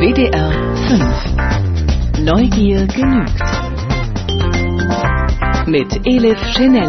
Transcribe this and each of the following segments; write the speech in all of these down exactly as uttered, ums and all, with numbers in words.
W D R fünf. Neugier genügt. Mit Elif Schenell.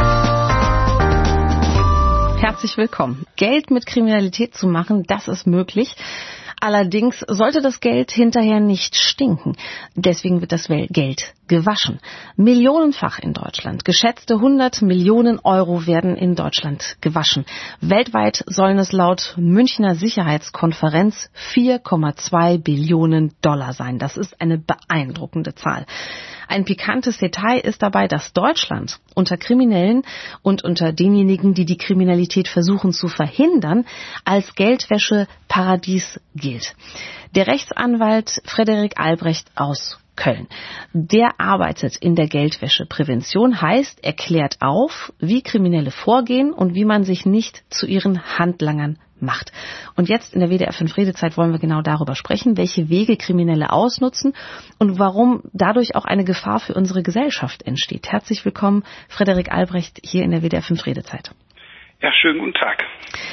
Herzlich willkommen. Geld mit Kriminalität zu machen, das ist möglich. Allerdings sollte das Geld hinterher nicht stinken. Deswegen wird das Geld gewaschen. Millionenfach in Deutschland. Geschätzte hundert Millionen Euro werden in Deutschland gewaschen. Weltweit sollen es laut Münchner Sicherheitskonferenz vier Komma zwei Billionen Dollar sein. Das ist eine beeindruckende Zahl. Ein pikantes Detail ist dabei, dass Deutschland unter Kriminellen und unter denjenigen, die die Kriminalität versuchen zu verhindern, als Geldwäscheparadies gilt. Der Rechtsanwalt Frederik Albrecht aus Köln, der arbeitet in der Geldwäscheprävention, heißt, er klärt auf, wie Kriminelle vorgehen und wie man sich nicht zu ihren Handlangern macht. Und jetzt in der W D R fünf Redezeit wollen wir genau darüber sprechen, welche Wege Kriminelle ausnutzen und warum dadurch auch eine Gefahr für unsere Gesellschaft entsteht. Herzlich willkommen, Frederik Albrecht, hier in der W D R fünf Redezeit. Ja, schönen guten Tag.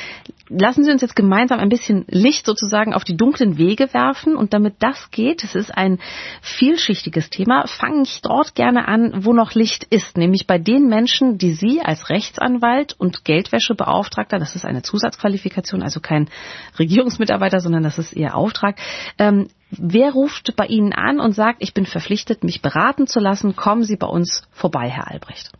Lassen Sie uns jetzt gemeinsam ein bisschen Licht sozusagen auf die dunklen Wege werfen. Und damit das geht, es ist ein vielschichtiges Thema, fange ich dort gerne an, wo noch Licht ist. Nämlich bei den Menschen, die Sie als Rechtsanwalt und Geldwäschebeauftragter, das ist eine Zusatzqualifikation, also kein Regierungsmitarbeiter, sondern das ist Ihr Auftrag. Ähm, wer ruft bei Ihnen an und sagt, ich bin verpflichtet, mich beraten zu lassen? Kommen Sie bei uns vorbei, Herr Albrecht.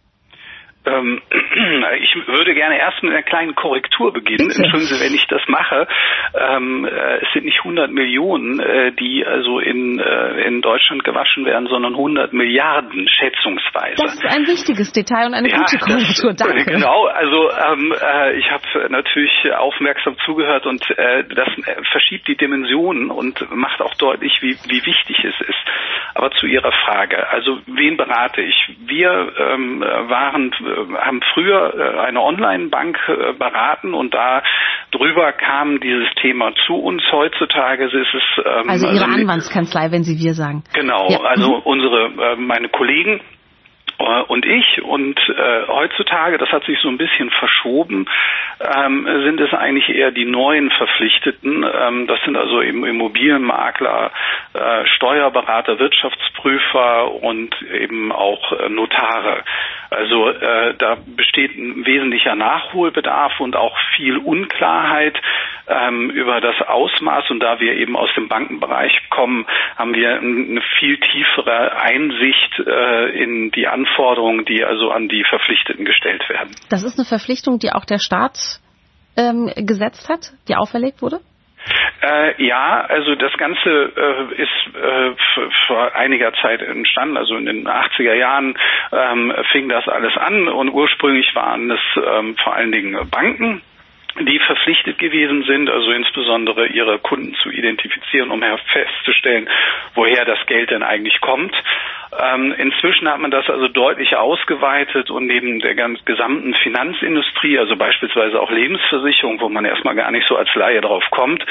Ähm, ich würde gerne erst mit einer kleinen Korrektur beginnen. Bitte. Entschuldigen Sie, wenn ich das mache. Ähm, äh, es sind nicht hundert Millionen, äh, die also in, äh, in Deutschland gewaschen werden, sondern hundert Milliarden schätzungsweise. Das ist ein wichtiges Detail und eine ja, gute Korrektur. Das, Danke. Genau, also ähm, äh, ich habe natürlich aufmerksam zugehört und äh, das äh, verschiebt die Dimensionen und macht auch deutlich, wie, wie wichtig es ist. Aber zu Ihrer Frage, also wen berate ich? Wir ähm, waren haben früher eine Online-Bank beraten und da drüber kam dieses Thema zu uns. Heutzutage ist es... Ähm, also Ihre also, Anwaltskanzlei, wenn Sie wir sagen. Genau, ja. Also unsere, meine Kollegen und ich und äh, heutzutage, das hat sich so ein bisschen verschoben, ähm, sind es eigentlich eher die neuen Verpflichteten. Ähm, das sind also eben Immobilienmakler, äh, Steuerberater, Wirtschaftsprüfer und eben auch äh, Notare. Also äh, da besteht ein wesentlicher Nachholbedarf und auch viel Unklarheit ähm, über das Ausmaß. Und da wir eben aus dem Bankenbereich kommen, haben wir eine viel tiefere Einsicht äh, in die Anforderungen, die also an die Verpflichteten gestellt werden. Das ist eine Verpflichtung, die auch der Staat ähm, gesetzt hat, die auferlegt wurde? Äh, ja, also das Ganze äh, ist äh, vor einiger Zeit entstanden, also in den achtziger Jahren ähm, fing das alles an und ursprünglich waren es ähm, vor allen Dingen Banken, die verpflichtet gewesen sind, also insbesondere ihre Kunden zu identifizieren, um festzustellen, woher das Geld denn eigentlich kommt. Ähm, inzwischen hat man das also deutlich ausgeweitet und neben der ganz gesamten Finanzindustrie, also beispielsweise auch Lebensversicherung, wo man erstmal gar nicht so als Laie drauf kommt,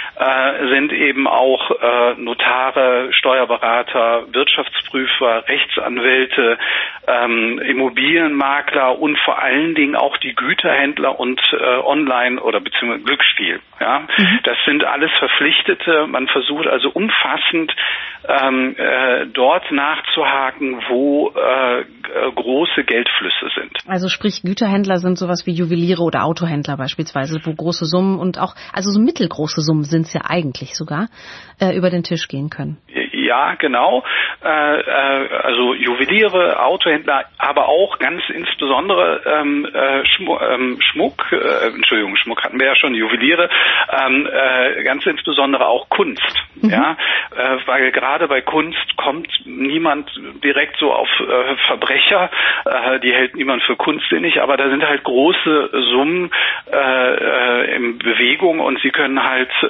äh, sind eben auch äh, Notare, Steuerberater, Wirtschaftsprüfer, Rechtsanwälte, ähm, Immobilienmakler und vor allen Dingen auch die Güterhändler und äh, Online- oder beziehungsweise Glücksspiel. Ja? Mhm. Das sind alles Verpflichtete. Man versucht also umfassend ähm, äh, dort nachzuhaken, wo äh, große Geldflüsse sind. Also sprich, Güterhändler sind sowas wie Juweliere oder Autohändler beispielsweise, wo große Summen und auch, also so mittelgroße Summen sind es ja eigentlich sogar, äh, über den Tisch gehen können. Ja, genau. Äh, äh, also Juweliere, Autohändler, aber auch ganz insbesondere ähm, äh, Schmuck, ähm, Schmuck äh, Entschuldigung, Schmuck hatten wir ja schon, Juweliere, ähm, äh, ganz insbesondere auch Kunst. Mhm. Ja, äh, weil gerade bei Kunst kommt niemand direkt so auf äh, Verbrecher, äh, die hält niemand für kunstsinnig, aber da sind halt große Summen äh, äh, in Bewegung und sie können halt äh,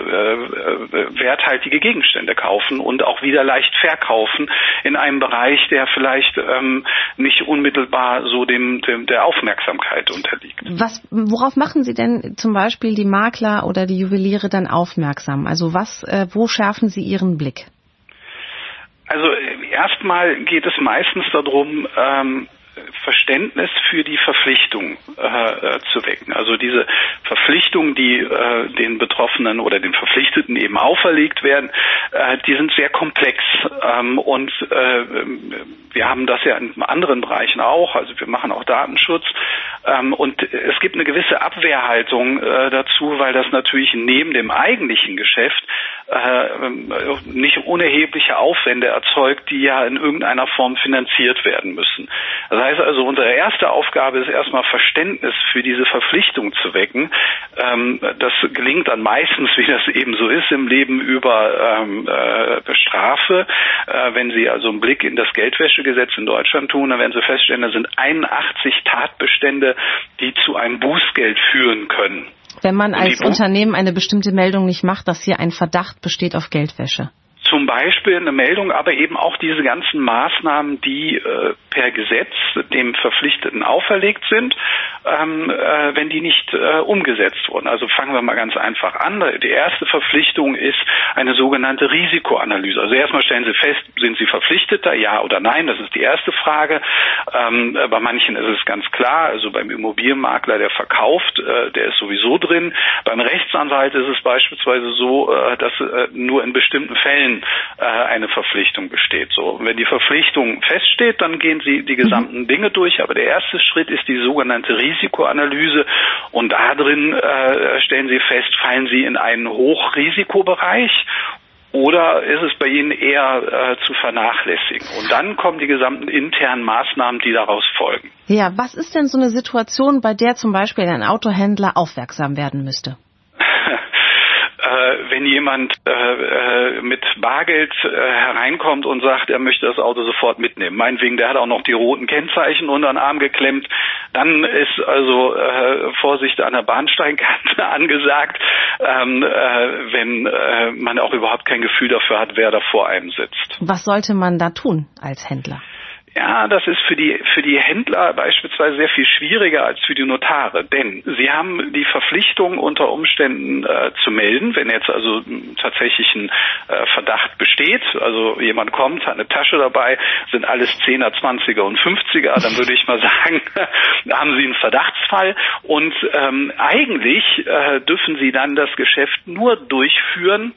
äh, werthaltige Gegenstände kaufen und auch wieder leicht verkaufen in einem Bereich, der vielleicht ähm, nicht unmittelbar so dem, dem der Aufmerksamkeit unterliegt. Was, worauf machen Sie denn zum Beispiel die Makler oder die Juweliere dann aufmerksam? Also was, äh, wo schärfen Sie Ihren Blick? Also erstmal geht es meistens darum, ähm, Verständnis für die Verpflichtung äh, zu wecken. Also diese Verpflichtungen, die äh, den Betroffenen oder den Verpflichteten eben auferlegt werden, äh, die sind sehr komplex. Ähm, und äh, wir haben das ja in anderen Bereichen auch. Also wir machen auch Datenschutz. Ähm, und es gibt eine gewisse Abwehrhaltung äh, dazu, weil das natürlich neben dem eigentlichen Geschäft äh, nicht unerhebliche Aufwände erzeugt, die ja in irgendeiner Form finanziert werden müssen. Das heißt also, unsere erste Aufgabe ist erstmal Verständnis für diese Verpflichtung zu wecken. Ähm, das gelingt dann meistens, wie das eben so ist im Leben, über ähm, äh, Strafe. Äh, wenn Sie also einen Blick in das Geldwäschegesetz in Deutschland tun, dann werden Sie feststellen, da sind einundachtzig Tatbestände, die zu einem Bußgeld führen können. Wenn man als Unternehmen eine bestimmte Meldung nicht macht, dass hier ein Verdacht besteht auf Geldwäsche. Zum Beispiel eine Meldung, aber eben auch diese ganzen Maßnahmen, die äh, per Gesetz dem Verpflichteten auferlegt sind, ähm, äh, wenn die nicht äh, umgesetzt wurden. Also fangen wir mal ganz einfach an. Die erste Verpflichtung ist eine sogenannte Risikoanalyse. Also erstmal stellen Sie fest, sind Sie Verpflichteter, ja oder nein? Das ist die erste Frage. Ähm, bei manchen ist es ganz klar. Also beim Immobilienmakler, der verkauft, äh, der ist sowieso drin. Beim Rechtsanwalt ist es beispielsweise so, äh, dass äh, nur in bestimmten Fällen eine Verpflichtung besteht. So, und wenn die Verpflichtung feststeht, dann gehen Sie die gesamten mhm. Dinge durch. Aber der erste Schritt ist die sogenannte Risikoanalyse. Und da drin äh, stellen Sie fest, fallen Sie in einen Hochrisikobereich oder ist es bei Ihnen eher äh, zu vernachlässigen? Und dann kommen die gesamten internen Maßnahmen, die daraus folgen. Ja, was ist denn so eine Situation, bei der zum Beispiel ein Autohändler aufmerksam werden müsste? Wenn jemand äh, mit Bargeld äh, hereinkommt und sagt, er möchte das Auto sofort mitnehmen, meinetwegen, der hat auch noch die roten Kennzeichen unter den Arm geklemmt, dann ist also äh, Vorsicht an der Bahnsteigkante angesagt, ähm, äh, wenn äh, man auch überhaupt kein Gefühl dafür hat, wer da vor einem sitzt. Was sollte man da tun als Händler? Ja, das ist für die für die Händler beispielsweise sehr viel schwieriger als für die Notare, denn sie haben die Verpflichtung unter Umständen äh, zu melden, wenn jetzt also tatsächlich ein äh, Verdacht besteht, also jemand kommt, hat eine Tasche dabei, sind alles Zehner, Zwanziger und Fünfziger, dann würde ich mal sagen, da haben sie einen Verdachtsfall und ähm, eigentlich äh, dürfen sie dann das Geschäft nur durchführen,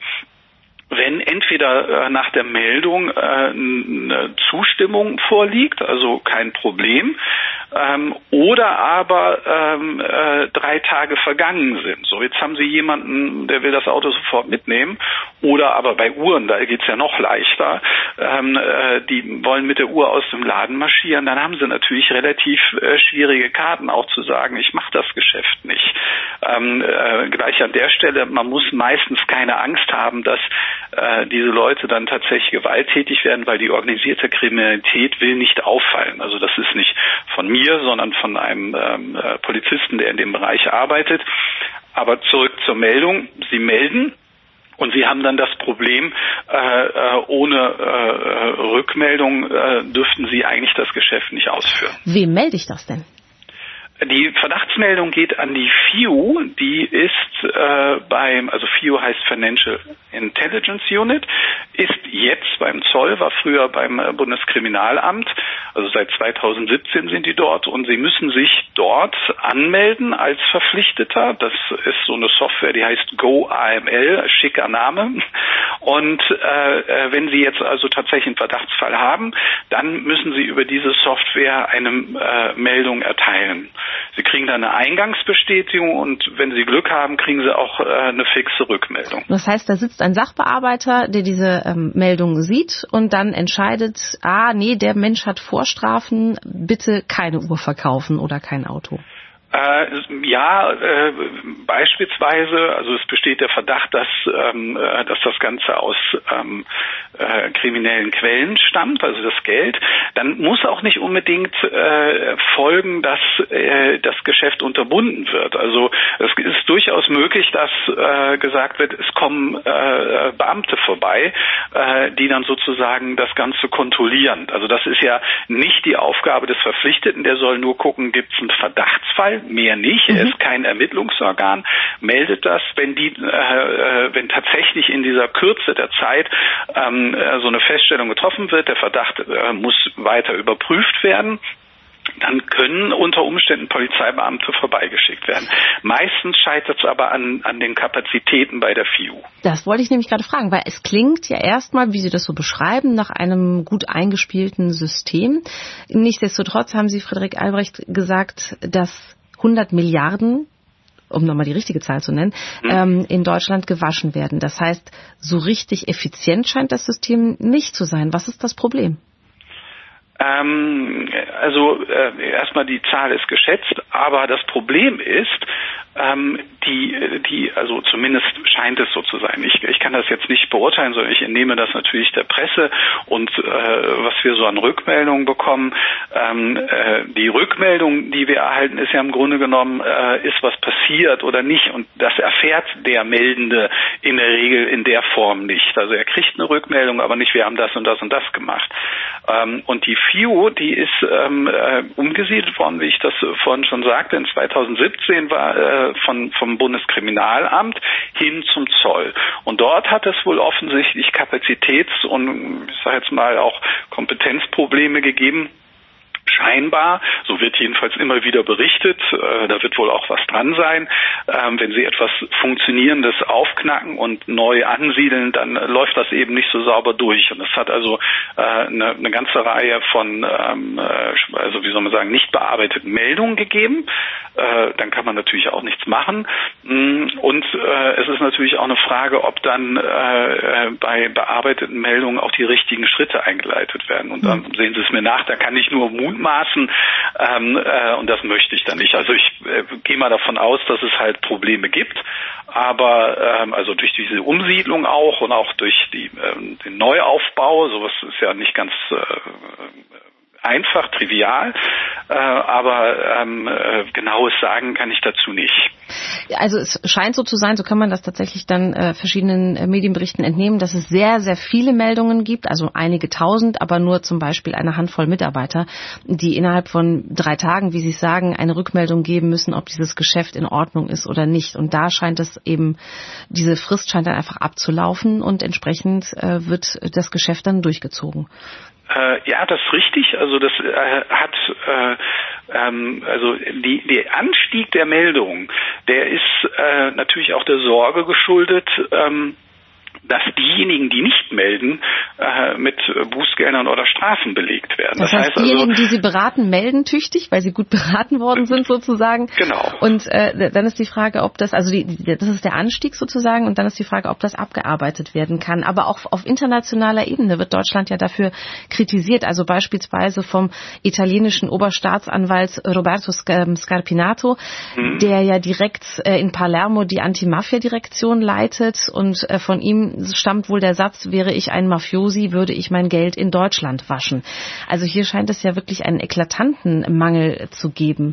wenn entweder äh, nach der Meldung äh, eine Zustimmung vorliegt, also kein Problem, ähm, oder aber ähm, äh, drei Tage vergangen sind. So, jetzt haben Sie jemanden, der will das Auto sofort mitnehmen, oder aber bei Uhren, da geht's ja noch leichter, ähm, äh, die wollen mit der Uhr aus dem Laden marschieren, dann haben Sie natürlich relativ äh, schwierige Karten, auch zu sagen, ich mache das Geschäft nicht. Ähm, äh, gleich an der Stelle, man muss meistens keine Angst haben, dass äh, diese Leute dann tatsächlich gewalttätig werden, weil die organisierte Kriminalität will nicht auffallen. Also das ist nicht von mir, sondern von einem ähm, äh, Polizisten, der in dem Bereich arbeitet. Aber zurück zur Meldung. Sie melden. Und Sie haben dann das Problem, äh, ohne äh, Rückmeldung äh, dürften Sie eigentlich das Geschäft nicht ausführen. Wem melde ich das denn? Die Verdachtsmeldung geht an die F I U, die ist äh, beim, also F I U heißt Financial Intelligence Unit, ist jetzt beim Zoll, war früher beim äh, Bundeskriminalamt, also seit zweitausendsiebzehn sind die dort und Sie müssen sich dort anmelden als Verpflichteter. Das ist so eine Software, die heißt Go A M L, schicker Name. Und äh, wenn Sie jetzt also tatsächlich einen Verdachtsfall haben, dann müssen Sie über diese Software eine äh, Meldung erteilen. Sie kriegen dann eine Eingangsbestätigung und wenn Sie Glück haben, kriegen Sie auch äh, eine fixe Rückmeldung. Das heißt, da sitzt ein Sachbearbeiter, der diese ähm, Meldung sieht und dann entscheidet, ah, nee, der Mensch hat Vorstrafen, bitte keine Uhr verkaufen oder kein Auto. Äh, ja, äh, beispielsweise, also es besteht der Verdacht, dass, ähm, äh, dass das Ganze aus ähm, äh, kriminellen Quellen stammt, also das Geld, dann muss auch nicht unbedingt äh, folgen, dass äh, das Geschäft unterbunden wird. Also es ist durchaus möglich, dass äh, gesagt wird, es kommen äh, Beamte vorbei, äh, die dann sozusagen das Ganze kontrollieren. Also das ist ja nicht die Aufgabe des Verpflichteten, der soll nur gucken, gibt es einen Verdachtsfall, mehr nicht, er ist kein Ermittlungsorgan, meldet das, wenn die, äh, wenn tatsächlich in dieser Kürze der Zeit ähm, so eine Feststellung getroffen wird, der Verdacht äh, muss weiter überprüft werden. dann können unter Umständen Polizeibeamte vorbeigeschickt werden. Meistens scheitert es aber an, an den Kapazitäten bei der F I U. Das wollte ich nämlich gerade fragen, weil es klingt ja erstmal, wie Sie das so beschreiben, nach einem gut eingespielten System. Nichtsdestotrotz haben Sie, Friederike Albrecht, gesagt, dass hundert Milliarden, um nochmal die richtige Zahl zu nennen, hm. ähm, in Deutschland gewaschen werden. Das heißt, so richtig effizient scheint das System nicht zu sein. Was ist das Problem? Ähm, also äh, erstmal die Zahl ist geschätzt, aber das Problem ist, ähm, die, die, also zumindest scheint es so zu sein. Ich, ich kann das jetzt nicht beurteilen, sondern ich entnehme das natürlich der Presse und äh, was wir so an Rückmeldungen bekommen. Ähm, äh, die Rückmeldung, die wir erhalten, ist ja im Grunde genommen, äh, ist was passiert oder nicht, und das erfährt der Meldende in der Regel in der Form nicht. Also er kriegt eine Rückmeldung, aber nicht, wir haben das und das und das gemacht. Ähm, und die F I U, die ist ähm, äh, umgesiedelt worden, wie ich das vorhin schon sagte. In zweitausendsiebzehn war äh, von, vom Bundeskriminalamt hin zum Zoll. Und dort hat es wohl offensichtlich Kapazitäts- und, ich sage jetzt mal, auch Kompetenzprobleme gegeben. Scheinbar, so wird jedenfalls immer wieder berichtet, äh, da wird wohl auch was dran sein. Ähm, wenn Sie etwas Funktionierendes aufknacken und neu ansiedeln, dann äh, läuft das eben nicht so sauber durch. Und es hat also äh, eine, eine ganze Reihe von, ähm, äh, also wie soll man sagen, nicht bearbeiteten Meldungen gegeben. Äh, dann kann man natürlich auch nichts machen. Und äh, es ist natürlich auch eine Frage, ob dann äh, bei bearbeiteten Meldungen auch die richtigen Schritte eingeleitet werden. Und dann sehen Sie es mir nach, da kann ich nur mutmaßen, ähm, äh, und das möchte ich dann nicht. Also ich äh, gehe mal davon aus, dass es halt Probleme gibt, aber ähm, also durch diese Umsiedlung auch und auch durch die, ähm, den Neuaufbau, sowas ist ja nicht ganz äh, einfach, trivial, äh, aber ähm, äh, genaues sagen kann ich dazu nicht. Also es scheint so zu sein, so kann man das tatsächlich dann äh, verschiedenen äh, Medienberichten entnehmen, dass es sehr, sehr viele Meldungen gibt, also einige tausend, aber nur zum Beispiel eine Handvoll Mitarbeiter, die innerhalb von drei Tagen, wie Sie sagen, eine Rückmeldung geben müssen, ob dieses Geschäft in Ordnung ist oder nicht. Und da scheint es eben, diese Frist scheint dann einfach abzulaufen und entsprechend äh, wird das Geschäft dann durchgezogen. Äh, ja, das ist richtig. Also das äh, hat äh, ähm, also die, der Anstieg der Meldungen, der ist äh, natürlich auch der Sorge geschuldet, ähm, dass diejenigen, die nicht melden, äh, mit Bußgeldern oder Strafen belegt werden. Das, das heißt, heißt diejenigen, also, die Sie beraten, melden tüchtig, weil sie gut beraten worden sind sozusagen. Genau. Und äh, dann ist die Frage, ob das, also die, das ist der Anstieg sozusagen, und dann ist die Frage, ob das abgearbeitet werden kann. Aber auch auf internationaler Ebene wird Deutschland ja dafür kritisiert. Also beispielsweise vom italienischen Oberstaatsanwalt Roberto Scarpinato, mhm. der ja direkt äh, in Palermo die Anti-Mafia-Direktion leitet, und äh, von ihm stammt wohl der Satz, wäre ich ein Mafiosi, würde ich mein Geld in Deutschland waschen. Also hier scheint es ja wirklich einen eklatanten Mangel zu geben.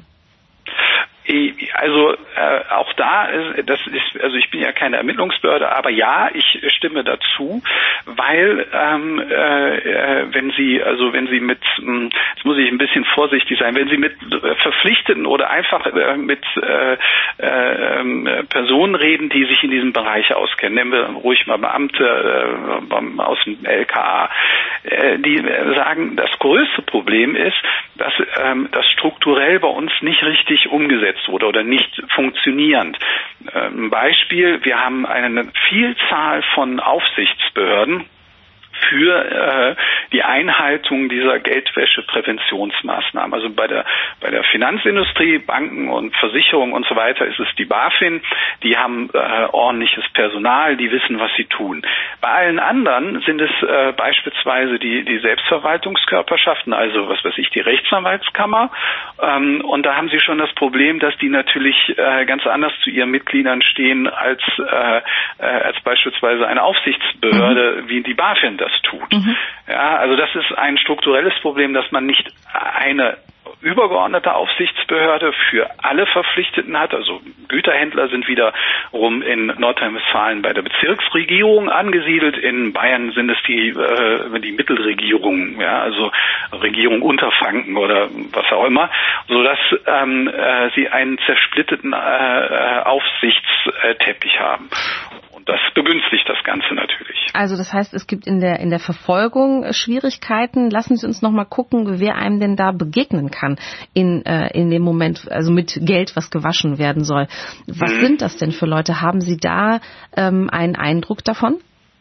Also äh, auch da, das ist, also ich bin ja keine Ermittlungsbehörde, aber ja, ich stimme dazu, weil ähm, äh, wenn Sie, also wenn Sie mit, jetzt muss ich ein bisschen vorsichtig sein, wenn Sie mit Verpflichteten oder einfach äh, mit äh, äh, Personen reden, die sich in diesem Bereich auskennen, nehmen wir ruhig mal Beamte äh, aus dem L K A, äh, die sagen, das größte Problem ist, dass ähm, das strukturell bei uns nicht richtig umgesetzt wurde oder nicht funktionierend. Ein Beispiel, wir haben eine Vielzahl von Aufsichtsbehörden für äh, die Einhaltung dieser Geldwäsche-Präventionsmaßnahmen. Also bei der bei der Finanzindustrie, Banken und Versicherungen und so weiter ist es die BaFin, die haben äh, ordentliches Personal, die wissen, was sie tun. Bei allen anderen sind es äh, beispielsweise die die Selbstverwaltungskörperschaften, also was weiß ich, die Rechtsanwaltskammer, ähm, und da haben sie schon das Problem, dass die natürlich äh, ganz anders zu ihren Mitgliedern stehen als äh, äh, als beispielsweise eine Aufsichtsbehörde mhm. wie die BaFin das tut. Mhm. Ja, also das ist ein strukturelles Problem, dass man nicht eine übergeordnete Aufsichtsbehörde für alle Verpflichteten hat. Also Güterhändler sind wiederum in Nordrhein-Westfalen bei der Bezirksregierung angesiedelt. In Bayern sind es die äh, die Mittelregierung, ja, also Regierung Unterfranken oder was auch immer, sodass ähm, äh, sie einen zersplitteten äh, Aufsichtsteppich haben. das begünstigt das Ganze natürlich. Also das heißt, es gibt in der in der Verfolgung Schwierigkeiten. Lassen Sie uns noch mal gucken, wer einem denn da begegnen kann in äh, in dem Moment, also mit Geld, was gewaschen werden soll. Was mhm. sind das denn für Leute? Haben Sie da ähm, einen Eindruck davon?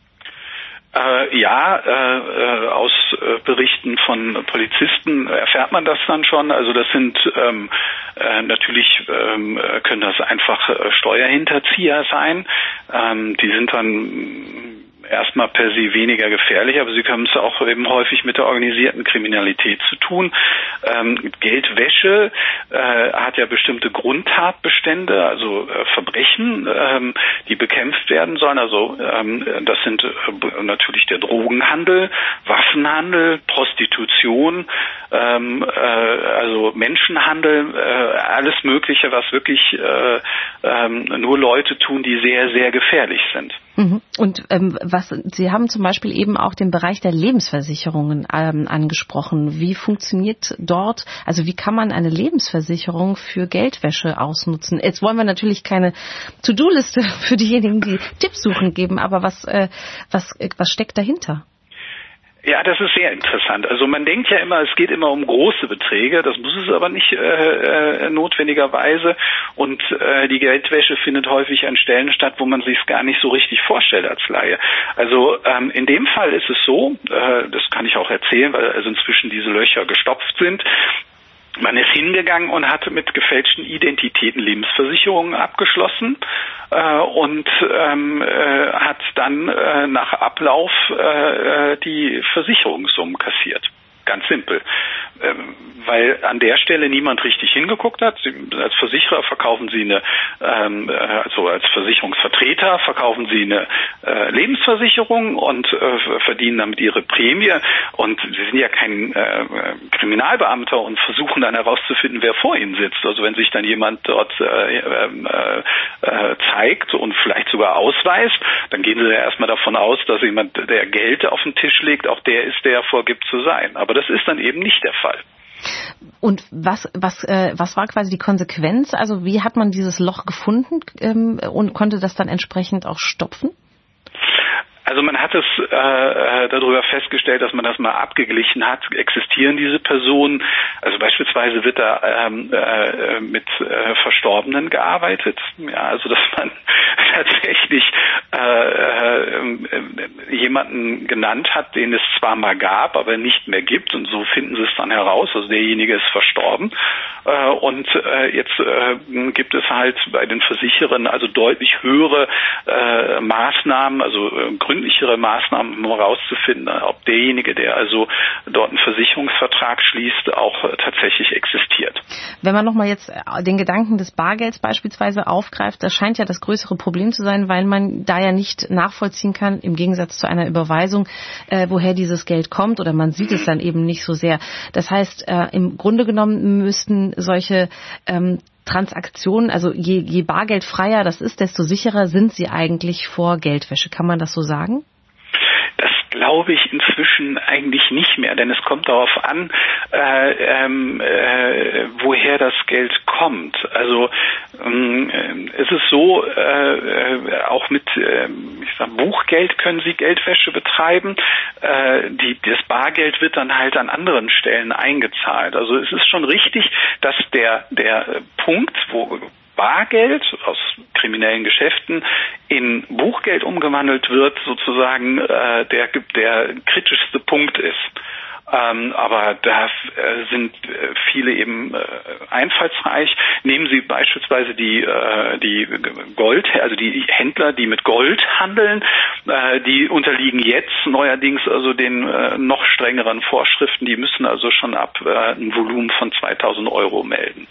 Äh, ja, äh, aus äh, Berichten von Polizisten erfährt man das dann schon. Also das sind ähm, äh, natürlich ähm, können das einfach äh, Steuerhinterzieher sein. Ähm, die sind dann erstmal per se weniger gefährlich, aber sie haben es auch eben häufig mit der organisierten Kriminalität zu tun. Ähm, Geldwäsche äh, hat ja bestimmte Grundtatbestände, also äh, Verbrechen, ähm, die bekämpft werden sollen. Also ähm, das sind äh, natürlich der Drogenhandel, Waffenhandel, Prostitution, ähm, äh, also Menschenhandel, äh, alles Mögliche, was wirklich äh, äh, nur Leute tun, die sehr, sehr gefährlich sind. Mhm. Und ähm, was Sie haben zum Beispiel eben auch den Bereich der Lebensversicherungen ähm, angesprochen. Wie funktioniert dort, also wie kann man eine Lebensversicherung für Geldwäsche ausnutzen? Jetzt wollen wir natürlich keine To-Do-Liste für diejenigen, die Tipps suchen, geben, aber was, äh, was, was steckt dahinter? Ja, das ist sehr interessant. Also man denkt ja immer, es geht immer um große Beträge, das muss es aber nicht äh, notwendigerweise. Und äh, die Geldwäsche findet häufig an Stellen statt, wo man sich es gar nicht so richtig vorstellt als Laie. Also ähm, in dem Fall ist es so, äh, das kann ich auch erzählen, weil also inzwischen diese Löcher gestopft sind. Man ist hingegangen und hat mit gefälschten Identitäten Lebensversicherungen abgeschlossen äh, und ähm, äh, hat dann äh, nach Ablauf äh, die Versicherungssummen kassiert. Ganz simpel. Ähm, weil an der Stelle niemand richtig hingeguckt hat. Sie, als Versicherer verkaufen Sie eine, ähm, also als Versicherungsvertreter verkaufen Sie eine äh, Lebensversicherung und äh, verdienen damit Ihre Prämie. Und Sie sind ja kein äh, Kriminalbeamter und versuchen dann herauszufinden, wer vor Ihnen sitzt. Also wenn sich dann jemand dort äh, äh, äh, zeigt und vielleicht sogar ausweist, dann gehen Sie ja erstmal davon aus, dass jemand, der Geld auf den Tisch legt, auch der ist, der vorgibt zu sein. Aber das ist dann eben nicht der Fall. Und was was äh, was war quasi die Konsequenz? Also wie hat man dieses Loch gefunden ähm, und konnte das dann entsprechend auch stopfen? Also man hat es äh, darüber festgestellt, dass man das mal abgeglichen hat. Existieren diese Personen? Also beispielsweise wird da ähm, äh, mit äh, Verstorbenen gearbeitet. Ja, also dass man tatsächlich äh, äh, jemanden genannt hat, den es zwar mal gab, aber nicht mehr gibt. Und so finden sie es dann heraus. Also derjenige ist verstorben. Äh, und äh, jetzt äh, gibt es halt bei den Versicherern also deutlich höhere äh, Maßnahmen, also äh, gründlichere Maßnahmen, um herauszufinden, ob derjenige, der also dort einen Versicherungsvertrag schließt, auch tatsächlich existiert. Wenn man nochmal jetzt den Gedanken des Bargelds beispielsweise aufgreift, das scheint ja das größere Problem zu sein, weil man da ja nicht nachvollziehen kann, im Gegensatz zu einer Überweisung, äh, woher dieses Geld kommt, oder man sieht es dann eben nicht so sehr. Das heißt, äh, im Grunde genommen müssten solche ähm, Transaktionen, also je, je bargeldfreier das ist, desto sicherer sind sie eigentlich vor Geldwäsche. Kann man das so sagen? Das glaube ich inzwischen eigentlich nicht mehr, denn es kommt darauf an, äh, ähm, äh, woher das Geld kommt. Also ähm, es ist so, äh, auch mit äh, ich sag, Buchgeld können Sie Geldwäsche betreiben. Äh, die, das Bargeld wird dann halt an anderen Stellen eingezahlt. Also es ist schon richtig, dass der, der Punkt, wo Bargeld aus kriminellen Geschäften in Buchgeld umgewandelt wird, sozusagen äh, der der kritischste Punkt ist. Ähm, aber da äh, sind äh, viele eben äh, einfallsreich. Nehmen Sie beispielsweise die äh, die Gold, also die Händler, die mit Gold handeln, äh, die unterliegen jetzt neuerdings also den äh, noch strengeren Vorschriften. Die müssen also schon ab äh, ein Volumen von zweitausend Euro melden.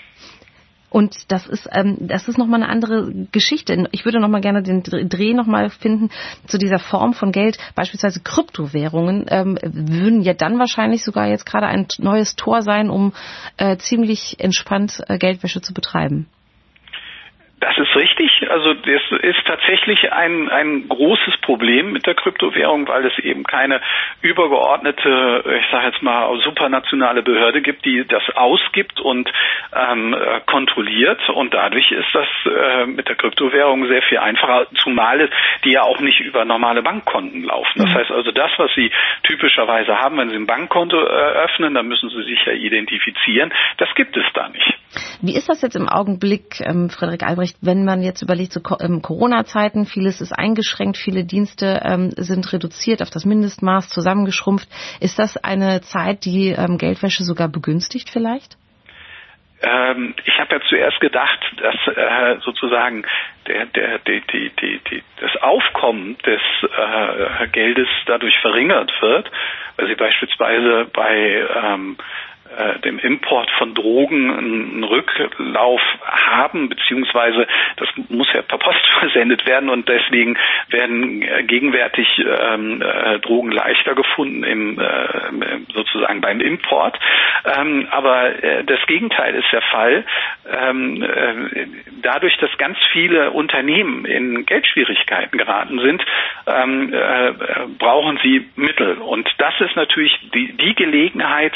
Und das ist ähm, das ist nochmal eine andere Geschichte. Ich würde nochmal gerne den Dreh nochmal finden zu dieser Form von Geld. Beispielsweise Kryptowährungen ähm, würden ja dann wahrscheinlich sogar jetzt gerade ein neues Tor sein, um äh, ziemlich entspannt äh, Geldwäsche zu betreiben. Das ist richtig. Also das ist tatsächlich ein ein großes Problem mit der Kryptowährung, weil es eben keine übergeordnete, ich sage jetzt mal, supranationale Behörde gibt, die das ausgibt und ähm, kontrolliert. Und dadurch ist das äh, mit der Kryptowährung sehr viel einfacher, zumal die ja auch nicht über normale Bankkonten laufen. Das heißt also, das, was Sie typischerweise haben, wenn Sie ein Bankkonto eröffnen, dann müssen Sie sich ja identifizieren. Das gibt es da nicht. Wie ist das jetzt im Augenblick, ähm, Frederik Albrecht, wenn man jetzt überlegt, so ähm, Corona-Zeiten, vieles ist eingeschränkt, viele Dienste ähm, sind reduziert, auf das Mindestmaß zusammengeschrumpft. Ist das eine Zeit, die ähm, Geldwäsche sogar begünstigt vielleicht? Ähm, ich habe ja zuerst gedacht, dass äh, sozusagen der, der, die, die, die, die, das Aufkommen des äh, Geldes dadurch verringert wird, weil Sie beispielsweise bei ähm, dem Import von Drogen einen Rücklauf haben, beziehungsweise das muss ja per Post versendet werden und deswegen werden gegenwärtig ähm, äh, Drogen leichter gefunden im äh, sozusagen beim Import. Ähm, aber äh, das Gegenteil ist der Fall. Ähm, äh, dadurch, dass ganz viele Unternehmen in Geldschwierigkeiten geraten sind, ähm, äh, brauchen sie Mittel. Und das ist natürlich die, die Gelegenheit,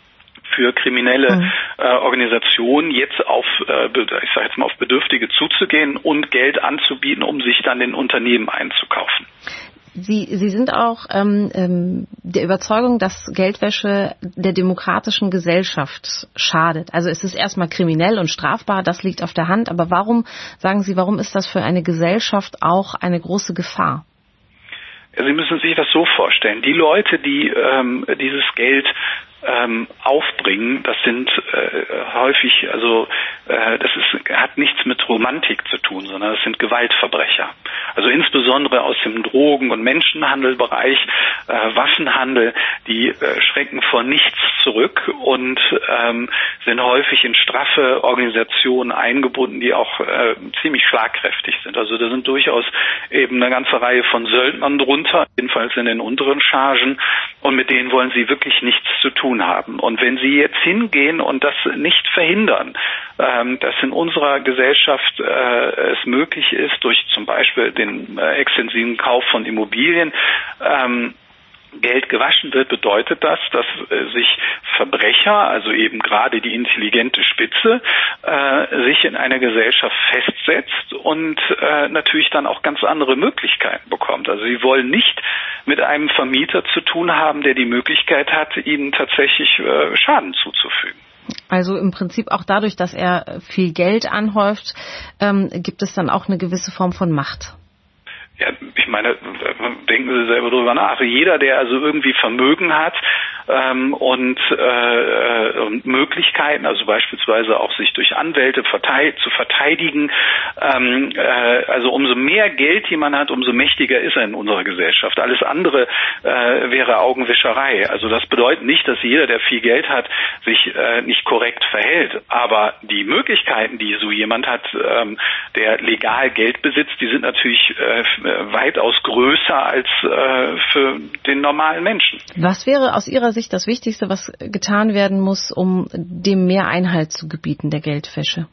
für kriminelle mhm. äh, Organisationen jetzt auf, äh, ich sage jetzt mal, auf Bedürftige zuzugehen und Geld anzubieten, um sich dann in Unternehmen einzukaufen. Sie, Sie sind auch ähm, ähm, der Überzeugung, dass Geldwäsche der demokratischen Gesellschaft schadet. Also es ist erstmal kriminell und strafbar, das liegt auf der Hand. Aber warum, sagen Sie, warum ist das für eine Gesellschaft auch eine große Gefahr? Ja, Sie müssen sich das so vorstellen. Die Leute, die ähm, dieses Geld ähm, aufbringen, das sind äh, häufig, also äh, das ist, hat nichts mit Romantik zu tun, sondern das sind Gewaltverbrecher. Also insbesondere aus dem Drogen- und Menschenhandelbereich, äh, Waffenhandel, die äh, schrecken vor nichts zurück und ähm, sind häufig in straffe Organisationen eingebunden, die auch äh, ziemlich schlagkräftig sind. Also da sind durchaus eben eine ganze Reihe von Söldnern drunter, jedenfalls in den unteren Chargen, und mit denen wollen sie wirklich nichts zu tun haben. Und wenn Sie jetzt hingehen und das nicht verhindern, ähm, dass in unserer Gesellschaft äh, es möglich ist, durch zum Beispiel den äh, extensiven Kauf von Immobilien, ähm, Geld gewaschen wird, bedeutet das, dass äh, sich Verbrecher, also eben gerade die intelligente Spitze, äh, sich in einer Gesellschaft festsetzt und äh, natürlich dann auch ganz andere Möglichkeiten bekommt. Also sie wollen nicht mit einem Vermieter zu tun haben, der die Möglichkeit hat, ihnen tatsächlich äh, Schaden zuzufügen. Also im Prinzip auch dadurch, dass er viel Geld anhäuft, ähm, gibt es dann auch eine gewisse Form von Macht. Ja, ich meine, denken Sie selber drüber nach. Jeder, der also irgendwie Vermögen hat ähm, und, äh, und Möglichkeiten, also beispielsweise auch sich durch Anwälte verteid- zu verteidigen, ähm, äh, also umso mehr Geld jemand hat, umso mächtiger ist er in unserer Gesellschaft. Alles andere äh, wäre Augenwischerei. Also das bedeutet nicht, dass jeder, der viel Geld hat, sich äh, nicht korrekt verhält. Aber die Möglichkeiten, die so jemand hat, ähm, der legal Geld besitzt, die sind natürlich äh, weitaus größer als äh, für den normalen Menschen. Was wäre aus Ihrer Sicht das Wichtigste, was getan werden muss, um dem mehr Einhalt zu gebieten, der Geldwäsche?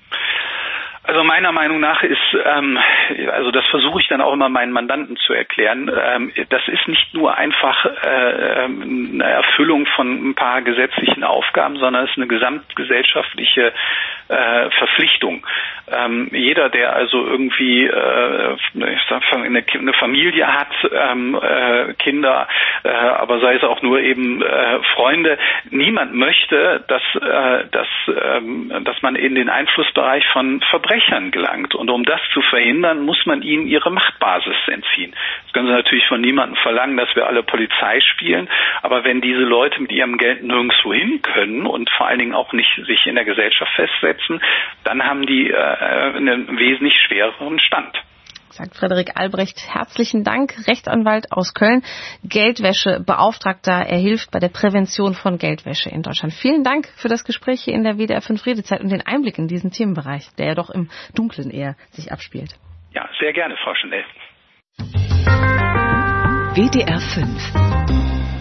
Also meiner Meinung nach ist, ähm, also das versuche ich dann auch immer meinen Mandanten zu erklären, ähm, das ist nicht nur einfach äh, eine Erfüllung von ein paar gesetzlichen Aufgaben, sondern es ist eine gesamtgesellschaftliche äh, Verpflichtung. Ähm, jeder, der also irgendwie äh, ich sag, eine, eine Familie hat, ähm, äh, Kinder, äh, aber sei es auch nur eben äh, Freunde, niemand möchte, dass, äh, dass, ähm, dass man in den Einflussbereich von Verbrechern gelangt. Und um das zu verhindern, muss man ihnen ihre Machtbasis entziehen. Das können Sie natürlich von niemandem verlangen, dass wir alle Polizei spielen, aber wenn diese Leute mit ihrem Geld nirgendwo hin können und vor allen Dingen auch nicht sich in der Gesellschaft festsetzen, dann haben die äh, einen wesentlich schwereren Stand. Sagt Frederik Albrecht, herzlichen Dank, Rechtsanwalt aus Köln, Geldwäschebeauftragter. Er hilft bei der Prävention von Geldwäsche in Deutschland. Vielen Dank für das Gespräch hier in der W D R fünf Redezeit und den Einblick in diesen Themenbereich, der ja doch im Dunkeln eher sich abspielt. Ja, sehr gerne, Frau Schnell. W D R fünf